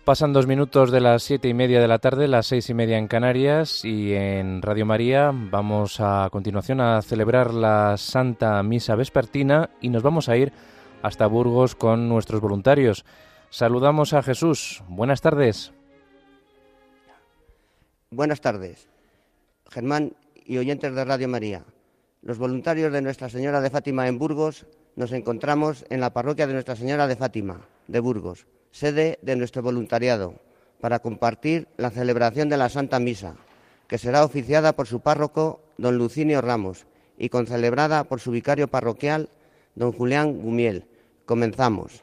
Pasan 2 minutos de las 7:30 de la tarde, las 6:30 en Canarias, y en Radio María vamos a continuación a celebrar la Santa Misa Vespertina y nos vamos a ir hasta Burgos con nuestros voluntarios. Saludamos a Jesús. Buenas tardes. Buenas tardes, Germán y oyentes de Radio María. Los voluntarios de Nuestra Señora de Fátima en Burgos nos encontramos en la parroquia de Nuestra Señora de Fátima de Burgos, sede de nuestro voluntariado, para compartir la celebración de la Santa Misa, que será oficiada por su párroco, don Lucinio Ramos, y concelebrada por su vicario parroquial, don Julián Gumiel. Comenzamos.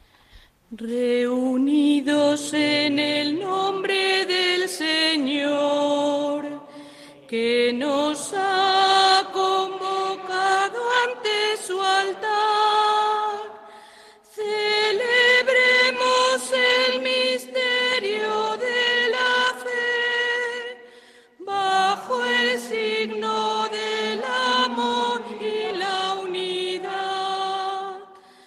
Reunidos en el nombre del Señor, que nos ha convocado ante su altar, celebremos el misterio de la fe, bajo el signo del amor y la unidad.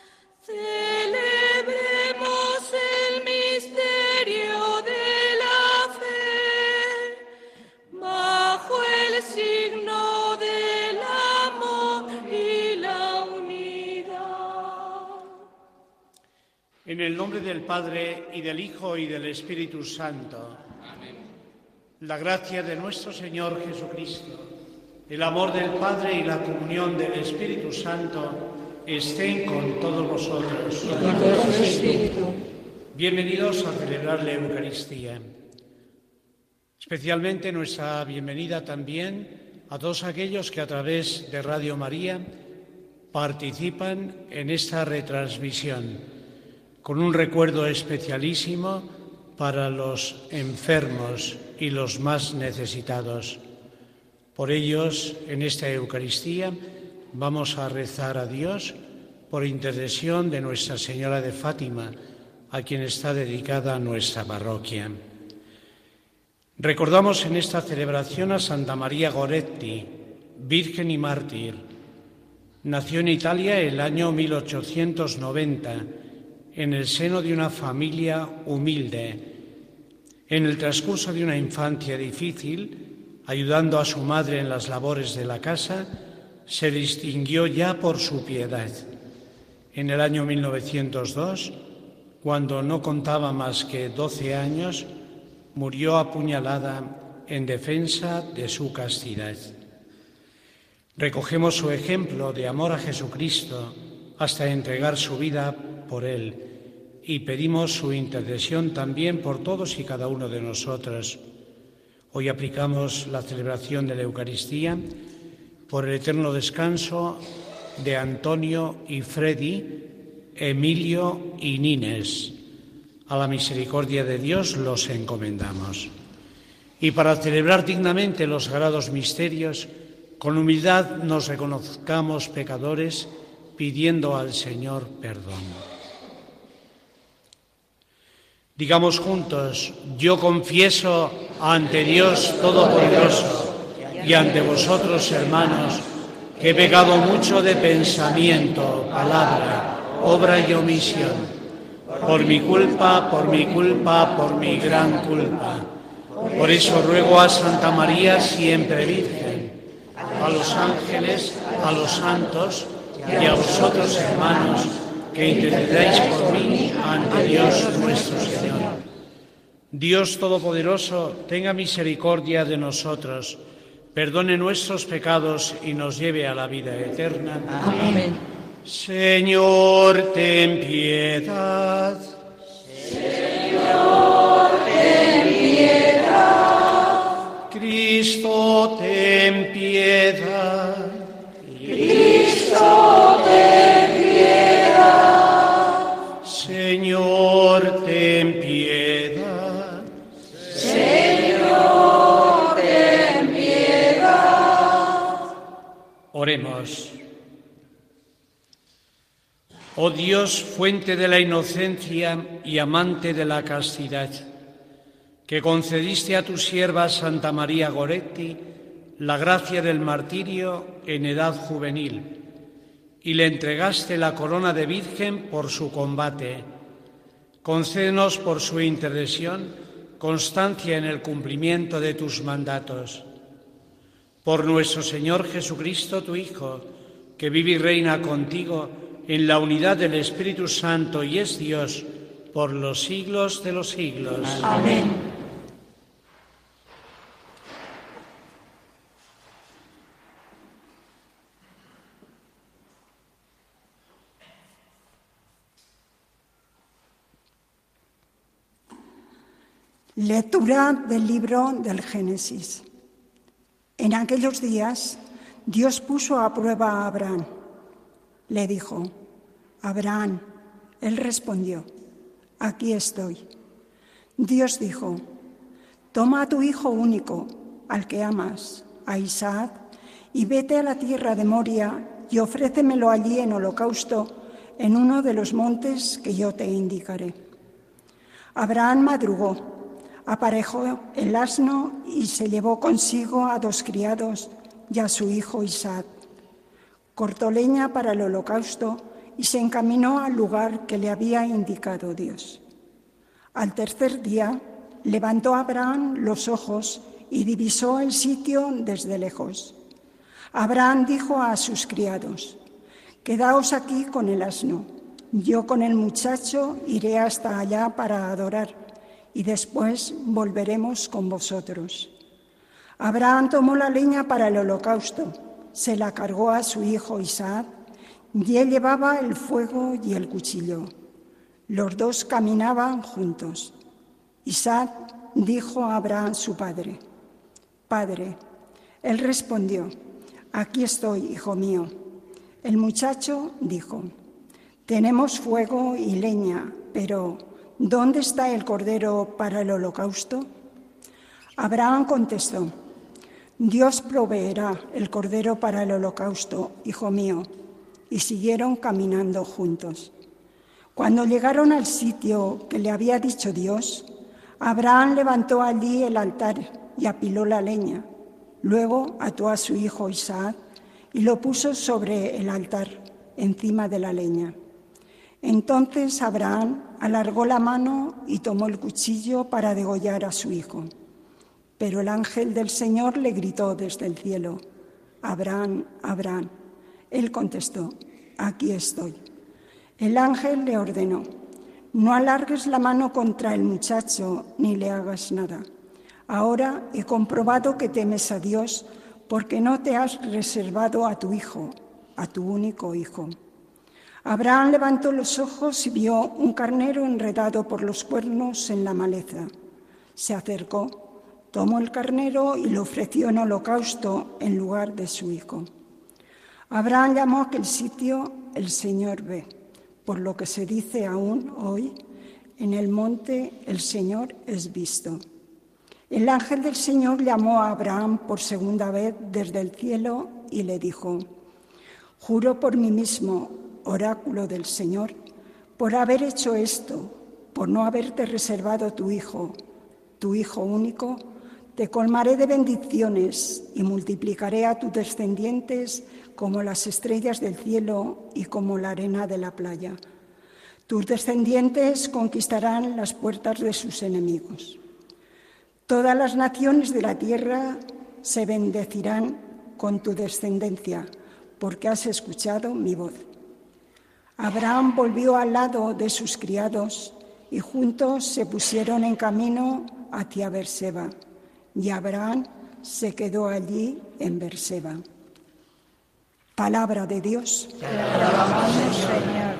Celebremos el misterio de la fe, bajo el signo del amor y la unidad. En el nombre del Padre, y del Hijo, y del Espíritu Santo. Amén. La gracia de nuestro Señor Jesucristo, el amor del Padre y la comunión del Espíritu Santo estén con todos vosotros. Bienvenidos a celebrar la Eucaristía. Especialmente nuestra bienvenida también a todos aquellos que a través de Radio María participan en esta retransmisión, con un recuerdo especialísimo para los enfermos y los más necesitados. Por ellos, en esta Eucaristía, vamos a rezar a Dios por intercesión de Nuestra Señora de Fátima, a quien está dedicada nuestra parroquia. Recordamos en esta celebración a Santa María Goretti, virgen y mártir. Nació en Italia el año 1890, en el seno de una familia humilde. En el transcurso de una infancia difícil, ayudando a su madre en las labores de la casa, se distinguió ya por su piedad. En el año 1902, cuando no contaba más que 12 años, murió apuñalada en defensa de su castidad. Recogemos su ejemplo de amor a Jesucristo hasta entregar su vida por Él, y pedimos su intercesión también por todos y cada uno de nosotros. Hoy aplicamos la celebración de la Eucaristía por el eterno descanso de Antonio y Freddy, Emilio y Nines. A la misericordia de Dios los encomendamos. Y para celebrar dignamente los sagrados misterios, con humildad nos reconozcamos pecadores, pidiendo al Señor perdón. Digamos juntos: yo confieso ante Dios Todopoderoso y ante vosotros, hermanos, que he pecado mucho de pensamiento, palabra, obra y omisión, por mi culpa, por mi gran culpa. Por eso ruego a Santa María, siempre Virgen, a los ángeles, a los santos y a vosotros, hermanos, que intercedáis por mí ante Dios nuestro Señor. Dios Todopoderoso, tenga misericordia de nosotros, perdone nuestros pecados y nos lleve a la vida eterna. Amén. Señor, ten piedad. Señor, ten piedad. Cristo, ten piedad. Cristo, ten piedad. Señor, ten piedad. Señor, ten piedad. Oremos. Oh Dios, fuente de la inocencia y amante de la castidad, que concediste a tu sierva Santa María Goretti la gracia del martirio en edad juvenil y le entregaste la corona de virgen por su combate. Concédenos por su intercesión constancia en el cumplimiento de tus mandatos. Por nuestro Señor Jesucristo, tu Hijo, que vive y reina contigo en la unidad del Espíritu Santo y es Dios por los siglos de los siglos. Amén. Lectura del libro del Génesis. En aquellos días, Dios puso a prueba a Abraham. Le dijo: Abraham. Él respondió: aquí estoy. Dios dijo: toma a tu hijo único, al que amas, a Isaac, y vete a la tierra de Moria y ofrécemelo allí en holocausto en uno de los montes que yo te indicaré. Abraham madrugó, aparejó el asno y se llevó consigo a 2 criados y a su hijo Isaac. Cortó leña para el holocausto y se encaminó al lugar que le había indicado Dios. Al tercer día levantó Abraham los ojos y divisó el sitio desde lejos. Abraham dijo a sus criados: quedaos aquí con el asno, yo con el muchacho iré hasta allá para adorar, y después volveremos con vosotros. Abraham tomó la leña para el holocausto, se la cargó a su hijo Isaac, y él llevaba el fuego y el cuchillo. Los dos caminaban juntos. Isaac dijo a Abraham su padre: Padre. Él respondió: aquí estoy, hijo mío. El muchacho dijo: tenemos fuego y leña, pero ¿dónde está el cordero para el holocausto? Abraham contestó: Dios proveerá el cordero para el holocausto, hijo mío. Y siguieron caminando juntos. Cuando llegaron al sitio que le había dicho Dios, Abraham levantó allí el altar y apiló la leña. Luego ató a su hijo Isaac y lo puso sobre el altar, encima de la leña. Entonces Abraham alargó la mano y tomó el cuchillo para degollar a su hijo. Pero el ángel del Señor le gritó desde el cielo: Abraham, Abraham. Él contestó: aquí estoy. El ángel le ordenó: no alargues la mano contra el muchacho ni le hagas nada. Ahora he comprobado que temes a Dios, porque no te has reservado a tu hijo, a tu único hijo. Abraham levantó los ojos y vio un carnero enredado por los cuernos en la maleza. Se acercó, tomó el carnero y lo ofreció en holocausto en lugar de su hijo. Abraham llamó a aquel sitio El Señor ve, por lo que se dice aún hoy: en el monte el Señor es visto. El ángel del Señor llamó a Abraham por segunda vez desde el cielo y le dijo: juro por mí mismo, oráculo del Señor, por haber hecho esto, por no haberte reservado tu hijo único, te colmaré de bendiciones y multiplicaré a tus descendientes como las estrellas del cielo y como la arena de la playa. Tus descendientes conquistarán las puertas de sus enemigos. Todas las naciones de la tierra se bendecirán con tu descendencia, porque has escuchado mi voz. Abraham volvió al lado de sus criados y juntos se pusieron en camino hacia Berseba. Y Abraham se quedó allí en Berseba. Palabra de Dios. Te alabamos, Señor.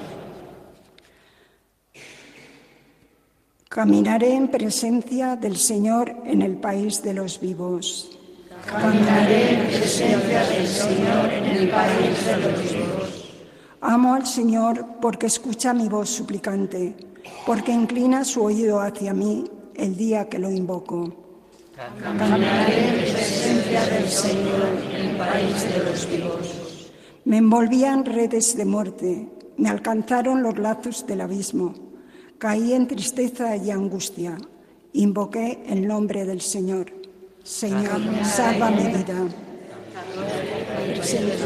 Caminaré en presencia del Señor en el país de los vivos. Caminaré en presencia del Señor en el país de los vivos. Amo al Señor porque escucha mi voz suplicante, porque inclina su oído hacia mí el día que lo invoco. Caminaré en presencia del Señor en el país de los vivos. Me envolvían redes de muerte, me alcanzaron los lazos del abismo. Caí en tristeza y angustia. Invoqué el nombre del Señor. Señor, salva mi vida.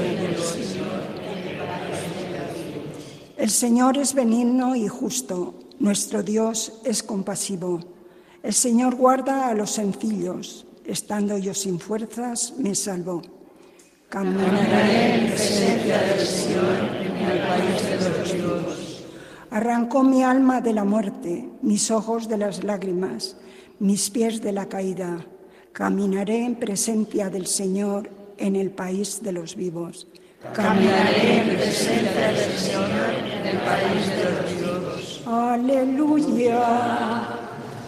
El Señor es benigno y justo. Nuestro Dios es compasivo. El Señor guarda a los sencillos. Estando yo sin fuerzas, me salvó. Caminaré en presencia del Señor en el país de los vivos. Arrancó mi alma de la muerte, mis ojos de las lágrimas, mis pies de la caída. Caminaré en presencia del Señor en el país de los vivos. Caminaré en presencia del Señor en el país de los vivos. Aleluya.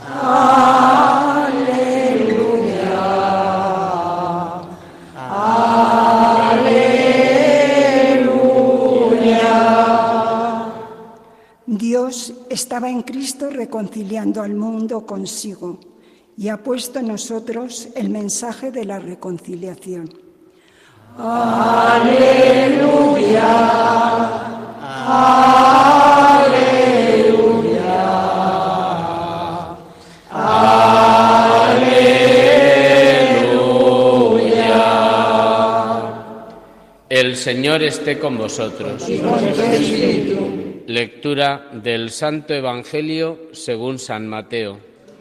Aleluya. Aleluya. Dios estaba en Cristo reconciliando al mundo consigo y ha puesto en nosotros el mensaje de la reconciliación. Aleluya. Aleluya. Aleluya. El Señor esté con vosotros. Y con tu espíritu. Lectura del Santo Evangelio según San Mateo.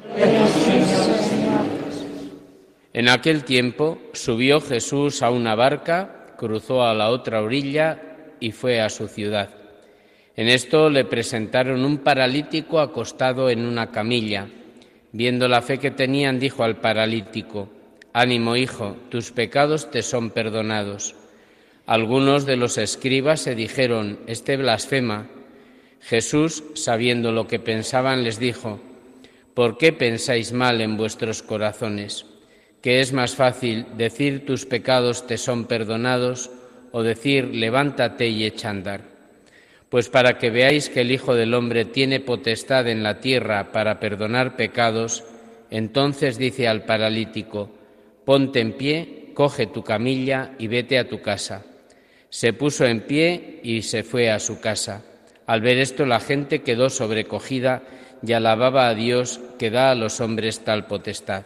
En aquel tiempo subió Jesús a una barca, cruzó a la otra orilla y fue a su ciudad. En esto le presentaron un paralítico acostado en una camilla. Viendo la fe que tenían, dijo al paralítico: «Ánimo, hijo, tus pecados te son perdonados». Algunos de los escribas se dijeron: «Este blasfema». Jesús, sabiendo lo que pensaban, les dijo: «¿Por qué pensáis mal en vuestros corazones? ¿Qué es más fácil, decir tus pecados te son perdonados o decir levántate y echa a andar? Pues para que veáis que el Hijo del Hombre tiene potestad en la tierra para perdonar pecados, entonces dice al paralítico: ponte en pie, coge tu camilla y vete a tu casa. Se puso en pie y se fue a su casa. Al ver esto, la gente quedó sobrecogida y alababa a Dios, que da a los hombres tal potestad.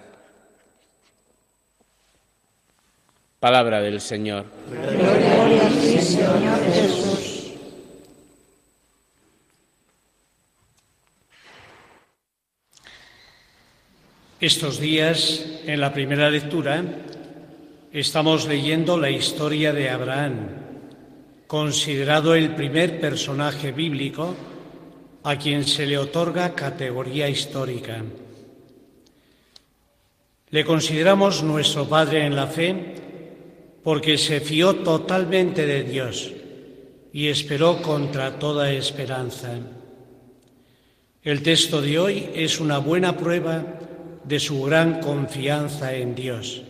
Palabra del Señor. Gloria a ti, Señor Jesús. Estos días, en la primera lectura, estamos leyendo la historia de Abraham, considerado el primer personaje bíblico a quien se le otorga categoría histórica. Le consideramos nuestro padre en la fe porque se fió totalmente de Dios y esperó contra toda esperanza. El texto de hoy es una buena prueba de su gran confianza en Dios.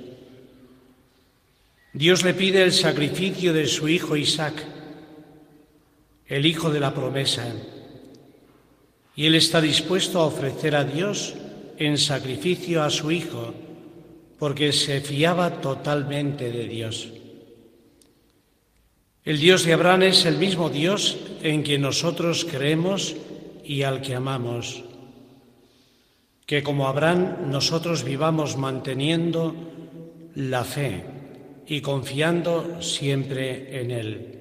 Dios le pide el sacrificio de su hijo Isaac, el hijo de la promesa, y él está dispuesto a ofrecer a Dios en sacrificio a su hijo, porque se fiaba totalmente de Dios. El Dios de Abraham es el mismo Dios en quien nosotros creemos y al que amamos. Que como Abraham nosotros vivamos manteniendo la fe y confiando siempre en Él.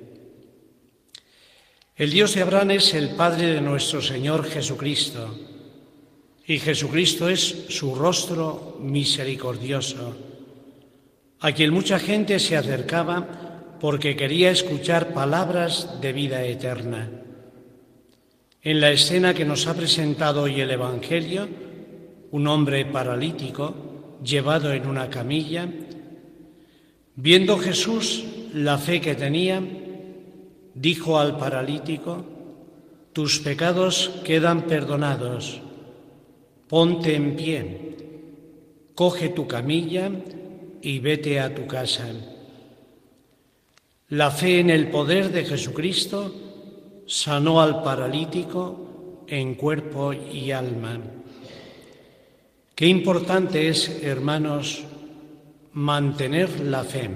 El Dios de Abraham es el Padre de nuestro Señor Jesucristo, y Jesucristo es su rostro misericordioso, a quien mucha gente se acercaba porque quería escuchar palabras de vida eterna. En la escena que nos ha presentado hoy el Evangelio, un hombre paralítico llevado en una camilla, viendo Jesús la fe que tenía, dijo al paralítico: tus pecados quedan perdonados, ponte en pie, coge tu camilla y vete a tu casa. La fe en el poder de Jesucristo sanó al paralítico en cuerpo y alma. Qué importante es, hermanos, mantener la fe.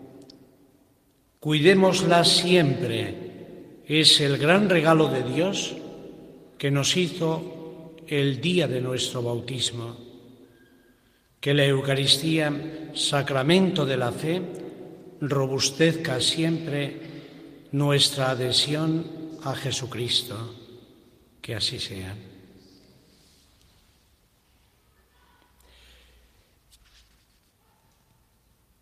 Cuidémosla siempre. Es el gran regalo de Dios que nos hizo el día de nuestro bautismo. Que la Eucaristía, sacramento de la fe, robustezca siempre nuestra adhesión a Jesucristo. Que así sea.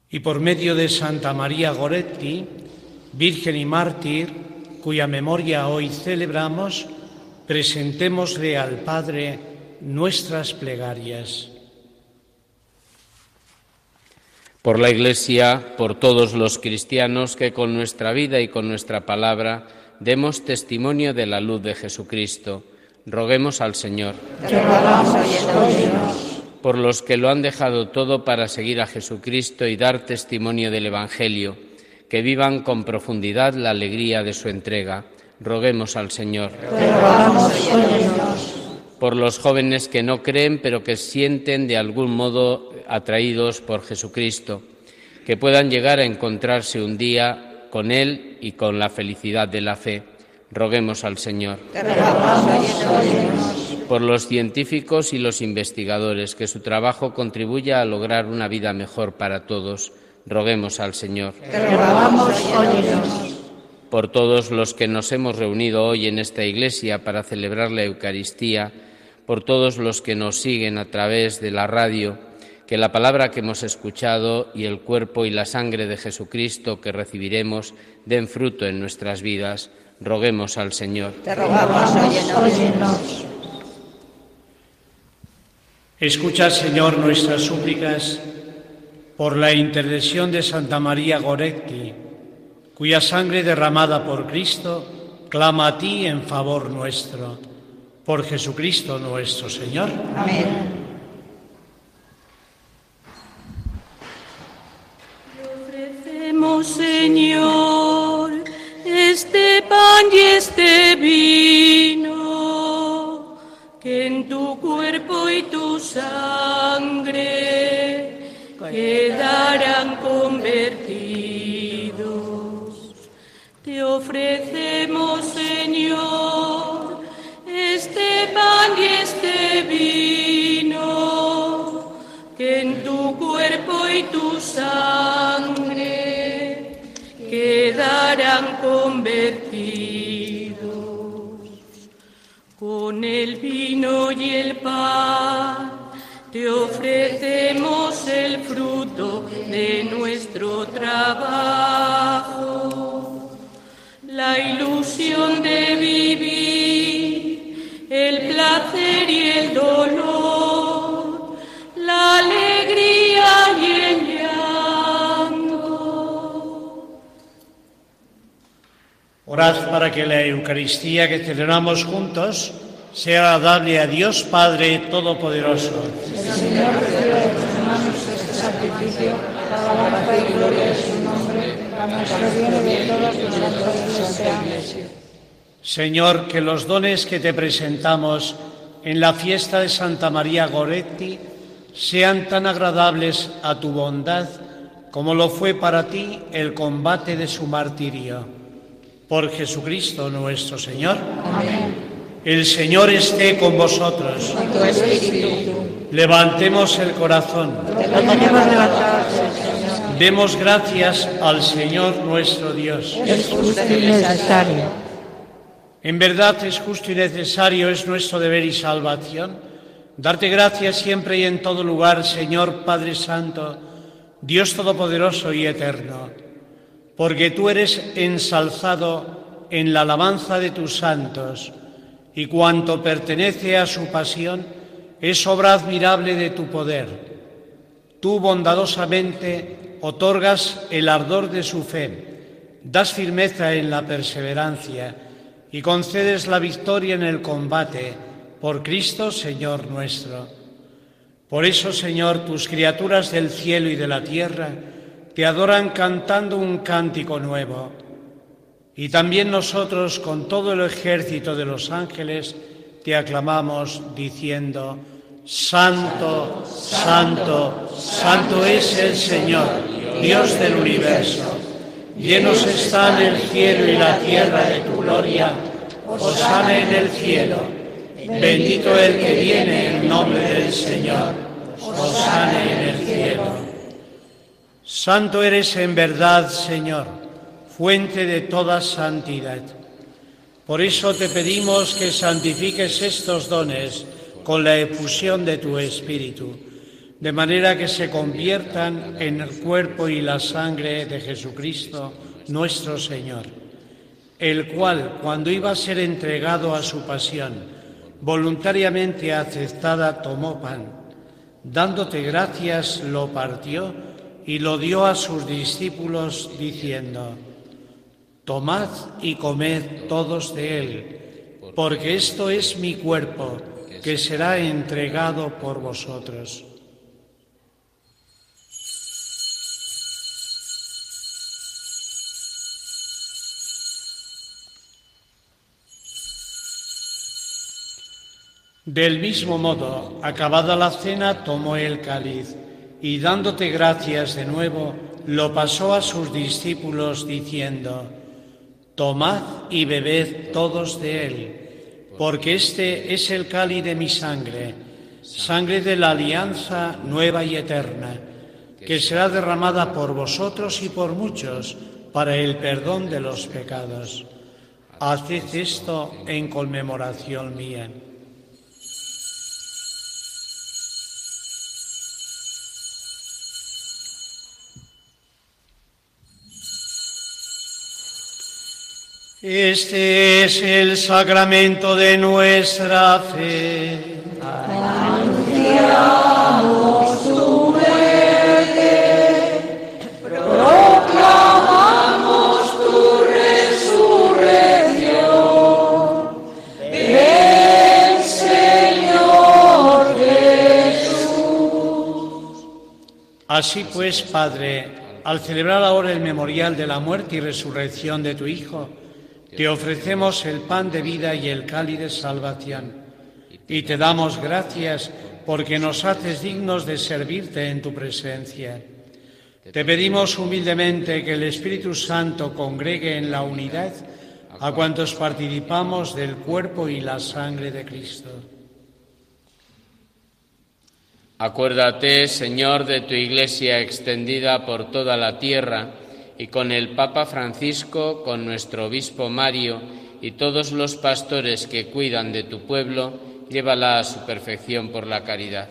y por medio de Santa María Goretti, Virgen y mártir, cuya memoria hoy celebramos, presentémosle al Padre nuestras plegarias. Por la Iglesia, por todos los cristianos, que con nuestra vida y con nuestra palabra demos testimonio de la luz de Jesucristo, roguemos al Señor. Te rogamos, óyenos. Por los que lo han dejado todo para seguir a Jesucristo y dar testimonio del Evangelio, que vivan con profundidad la alegría de su entrega, roguemos al Señor. Te rogamos, óyenos. Por los jóvenes que no creen, pero que sienten de algún modo atraídos por Jesucristo, que puedan llegar a encontrarse un día con Él y con la felicidad de la fe, roguemos al Señor. Te rogamos, óyenos. Por los científicos y los investigadores, que su trabajo contribuya a lograr una vida mejor para todos, roguemos al Señor. Te rogamos, óyenos. Por todos los que nos hemos reunido hoy en esta iglesia para celebrar la Eucaristía, por todos los que nos siguen a través de la radio, que la palabra que hemos escuchado y el cuerpo y la sangre de Jesucristo que recibiremos den fruto en nuestras vidas, roguemos al Señor. Te rogamos, óyenos. Escucha, Señor, nuestras súplicas por la intercesión de Santa María Goretti, cuya sangre derramada por Cristo clama a ti en favor nuestro. Por Jesucristo nuestro Señor. Amén. Te ofrecemos, Señor, este pan y este vino, que en tu cuerpo y tu sangre quedarán convertidos. Te ofrecemos, Señor, este pan y este vino, que en tu cuerpo y tu sangre quedarán convertidos. Con el vino y el pan te ofrecemos el fruto de nuestro trabajo, la ilusión de vivir, el placer y el dolor, la alegría y el llanto. Orad para que la Eucaristía que celebramos juntos sea agradable a Dios Padre Todopoderoso. Señor, recibe de tus manos este sacrificio, para alabanza y gloria de su nombre, para nuestro bien y de todos los santos de la Iglesia. Señor, que los dones que te presentamos en la fiesta de Santa María Goretti sean tan agradables a tu bondad como lo fue para ti el combate de su martirio. Por Jesucristo nuestro Señor. Amén. El Señor esté con vosotros. Con tu espíritu. Levantemos el corazón. Lo tenemos levantado, Señor. Demos gracias al Señor nuestro Dios. Es justo y necesario. En verdad es justo y necesario, es nuestro deber y salvación, darte gracias siempre y en todo lugar, Señor Padre Santo, Dios Todopoderoso y Eterno, porque tú eres ensalzado en la alabanza de tus santos, y cuanto pertenece a su pasión es obra admirable de tu poder. Tú bondadosamente otorgas el ardor de su fe, das firmeza en la perseverancia y concedes la victoria en el combate, por Cristo Señor nuestro. Por eso, Señor, tus criaturas del cielo y de la tierra te adoran cantando un cántico nuevo. Y también nosotros, con todo el ejército de los ángeles, te aclamamos diciendo: Santo, Santo, Santo es el Señor, Dios del universo. Llenos están el cielo y la tierra de tu gloria. Hosana en el cielo. Bendito el que viene en nombre del Señor. Hosana en el cielo. Santo eres en verdad, Señor, fuente de toda santidad. Por eso te pedimos que santifiques estos dones con la efusión de tu Espíritu, de manera que se conviertan en el cuerpo y la sangre de Jesucristo, nuestro Señor, el cual, cuando iba a ser entregado a su pasión, voluntariamente aceptada, tomó pan. Dándote gracias, lo partió y lo dio a sus discípulos, diciendo: tomad y comed todos de él, porque esto es mi cuerpo, que será entregado por vosotros. Del mismo modo, acabada la cena, tomó el cáliz y, dándote gracias de nuevo, lo pasó a sus discípulos, diciendo: tomad y bebed todos de él, porque este es el cáliz de mi sangre, sangre de la alianza nueva y eterna, que será derramada por vosotros y por muchos para el perdón de los pecados. Haced esto en conmemoración mía. Este es el sacramento de nuestra fe. Anunciamos tu muerte, proclamamos tu resurrección. Ven, Señor Jesús. Así pues, Padre, al celebrar ahora el memorial de la muerte y resurrección de tu Hijo, te ofrecemos el pan de vida y el cáliz de salvación, y te damos gracias porque nos haces dignos de servirte en tu presencia. Te pedimos humildemente que el Espíritu Santo congregue en la unidad a cuantos participamos del cuerpo y la sangre de Cristo. Acuérdate, Señor, de tu Iglesia extendida por toda la tierra, y con el Papa Francisco, con nuestro obispo Mario y todos los pastores que cuidan de tu pueblo, llévala a su perfección por la caridad.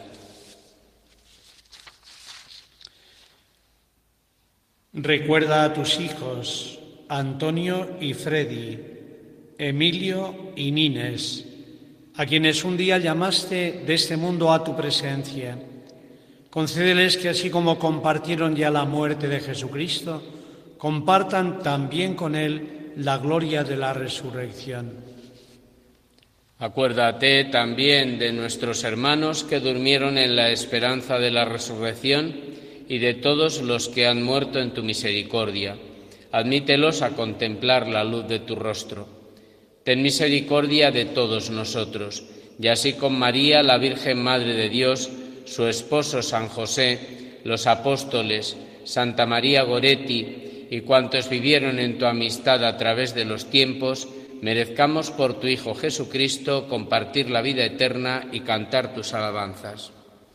Recuerda a tus hijos, Antonio y Freddy, Emilio y Nines, a quienes un día llamaste de este mundo a tu presencia. Concédeles que, así como compartieron ya la muerte de Jesucristo, compartan también con Él la gloria de la resurrección. Acuérdate también de nuestros hermanos que durmieron en la esperanza de la resurrección y de todos los que han muerto en tu misericordia. Admítelos a contemplar la luz de tu rostro. Ten misericordia de todos nosotros, y así con María, la Virgen Madre de Dios, su esposo San José, los apóstoles, Santa María Goretti y cuantos vivieron en tu amistad a través de los tiempos, merezcamos por tu Hijo Jesucristo compartir la vida eterna y cantar tus alabanzas.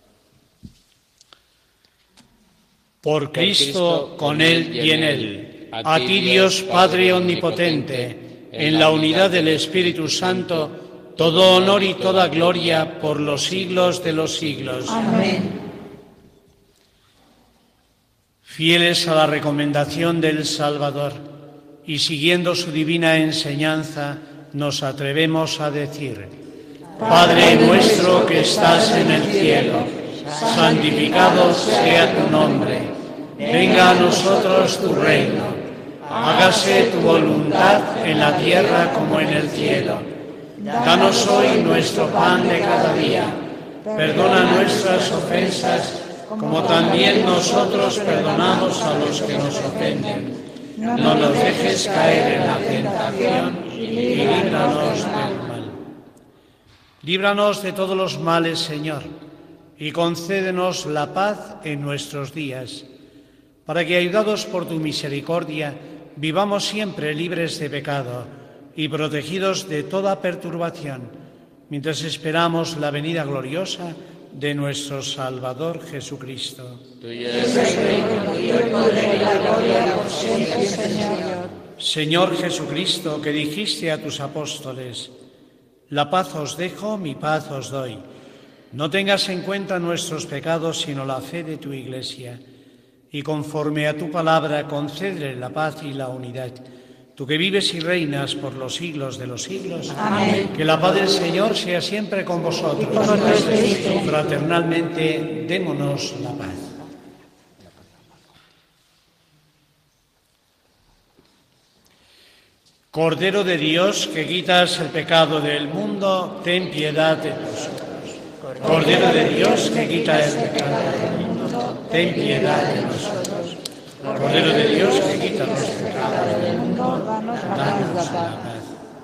Por Cristo, con Él y en Él, a ti Dios Padre Omnipotente, en la unidad del Espíritu Santo, todo honor y toda gloria por los siglos de los siglos. Amén. Fieles a la recomendación del Salvador y siguiendo su divina enseñanza, nos atrevemos a decir: Padre nuestro que estás en el cielo, santificado sea tu nombre. Venga a nosotros tu reino. Hágase tu voluntad en la tierra como en el cielo. Danos hoy nuestro pan de cada día. Perdona nuestras ofensas, como también nosotros perdonamos a los que nos ofenden. No nos dejes caer en la tentación y líbranos del mal. Líbranos de todos los males, Señor, y concédenos la paz en nuestros días, para que, ayudados por tu misericordia, vivamos siempre libres de pecado y protegidos de toda perturbación, mientras esperamos la venida gloriosa de nuestro Salvador Jesucristo. Tuyo es el reino y el poder y la gloria por siempre, Señor. Señor Jesucristo, que dijiste a tus apóstoles: la paz os dejo, mi paz os doy. No tengas en cuenta nuestros pecados, sino la fe de tu Iglesia, y conforme a tu palabra concédele la paz y la unidad. Tú que vives y reinas por los siglos de los siglos, Amén. Que la paz del Señor sea siempre con vosotros. Y con tu espíritu. Fraternalmente, démonos la paz. Cordero de Dios, que quitas el pecado del mundo, ten piedad de nosotros. Cordero de Dios, que quitas el pecado del mundo, ten piedad de nosotros. Cordero de Dios, que quitas los pecados del mundo, danos la paz.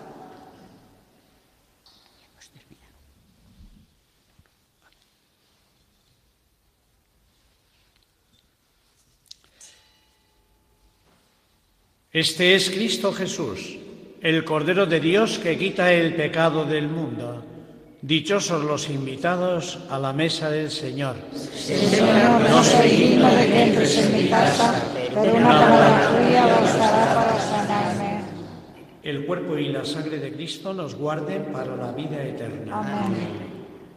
Este es Cristo Jesús, el Cordero de Dios que quita el pecado del mundo. Dichosos los invitados a la mesa del Señor. Señor, no soy digno de que entres en mi casa, pero una palabra tuya bastará para sanarme. El cuerpo y la sangre de Cristo nos guarden para la vida eterna. Amén.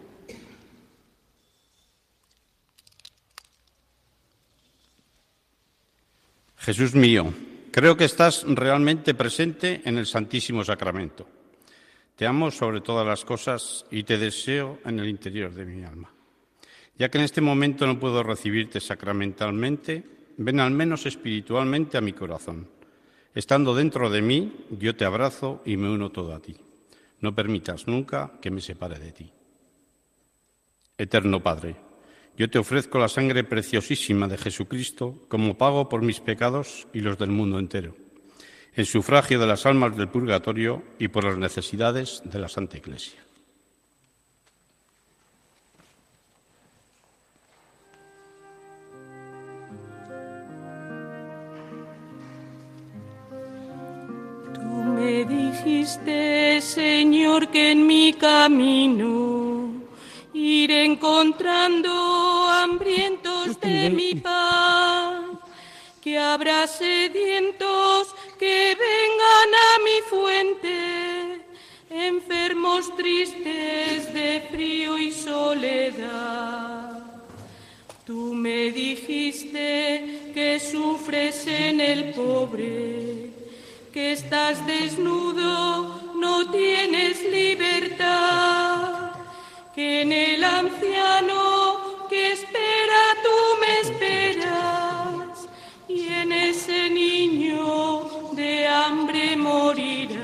Jesús mío, creo que estás realmente presente en el Santísimo Sacramento. Te amo sobre todas las cosas y te deseo en el interior de mi alma. Ya que en este momento no puedo recibirte sacramentalmente, ven al menos espiritualmente a mi corazón. Estando dentro de mí, yo te abrazo y me uno todo a ti. No permitas nunca que me separe de ti. Eterno Padre, yo te ofrezco la sangre preciosísima de Jesucristo como pago por mis pecados y los del mundo entero, en sufragio de las almas del purgatorio y por las necesidades de la Santa Iglesia. Tú me dijiste, Señor, que en mi camino iré encontrando hambrientos de mi paz, que habrá sedientos que vengan a mi fuente, enfermos tristes de frío y soledad. Tú me dijiste que sufres en el pobre, que estás desnudo, no tienes libertad, que en el anciano que espera tú me esperas, y en ese niño de hambre morirás.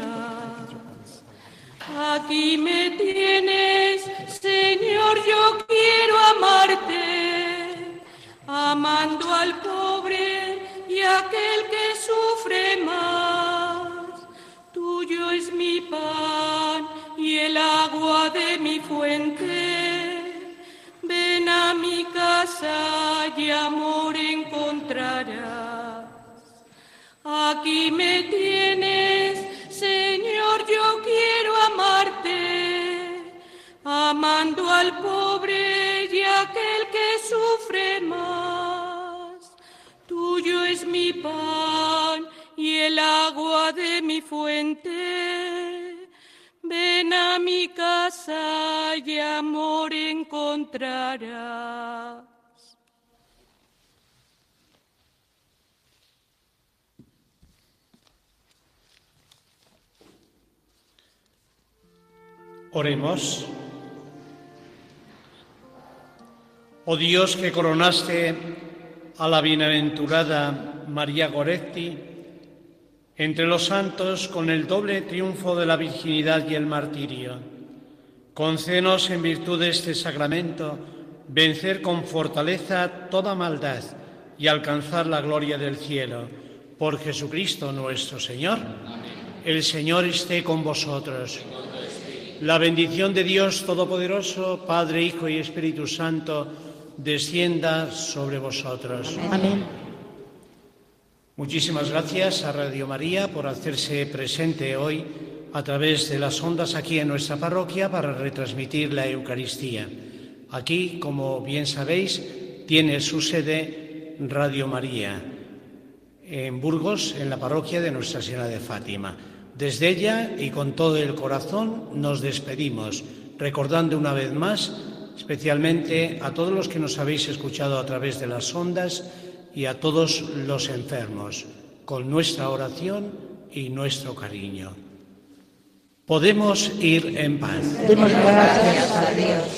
Aquí me tienes, Señor, yo quiero amarte, amando al pobre y aquel que sufre más. Tuyo es mi pan y el agua de mi fuente. Ven a mi casa y amor encontrarás. Aquí me tienes, Señor, yo quiero amarte, amando al pobre y aquel que sufre más. Tuyo es mi pan y el agua de mi fuente. Ven a mi casa y amor encontrarás. Oremos. Oh Dios, que coronaste a la bienaventurada María Goretti entre los santos con el doble triunfo de la virginidad y el martirio, concédenos en virtud de este sacramento vencer con fortaleza toda maldad y alcanzar la gloria del cielo. Por Jesucristo nuestro Señor. Amén. El Señor esté con vosotros. La bendición de Dios Todopoderoso, Padre, Hijo y Espíritu Santo, descienda sobre vosotros. Amén. Muchísimas gracias a Radio María por hacerse presente hoy a través de las ondas aquí en nuestra parroquia para retransmitir la Eucaristía. Aquí, como bien sabéis, tiene su sede Radio María en Burgos, en la parroquia de Nuestra Señora de Fátima. Desde ella y con todo el corazón nos despedimos, recordando una vez más especialmente a todos los que nos habéis escuchado a través de las ondas y a todos los enfermos, con nuestra oración y nuestro cariño. Podemos ir en paz. Demos gracias a Dios.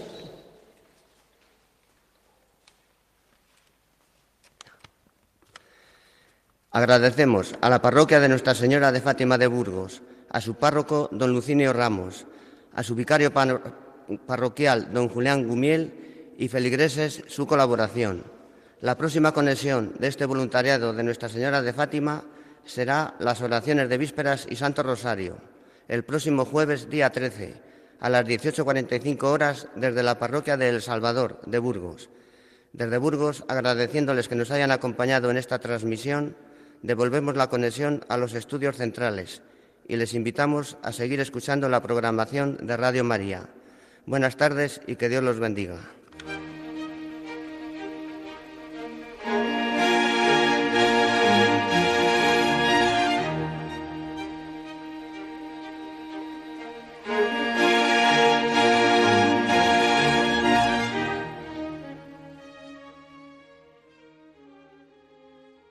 Agradecemos a la parroquia de Nuestra Señora de Fátima de Burgos, a su párroco, don Lucinio Ramos, a su vicario parroquial, don Julián Gumiel, y feligreses su colaboración. La próxima conexión de este voluntariado de Nuestra Señora de Fátima será las oraciones de Vísperas y Santo Rosario, el próximo jueves, día 13, a las 18:45 horas, desde la parroquia de El Salvador, de Burgos. Desde Burgos, agradeciéndoles que nos hayan acompañado en esta transmisión, devolvemos la conexión a los estudios centrales y les invitamos a seguir escuchando la programación de Radio María. Buenas tardes y que Dios los bendiga.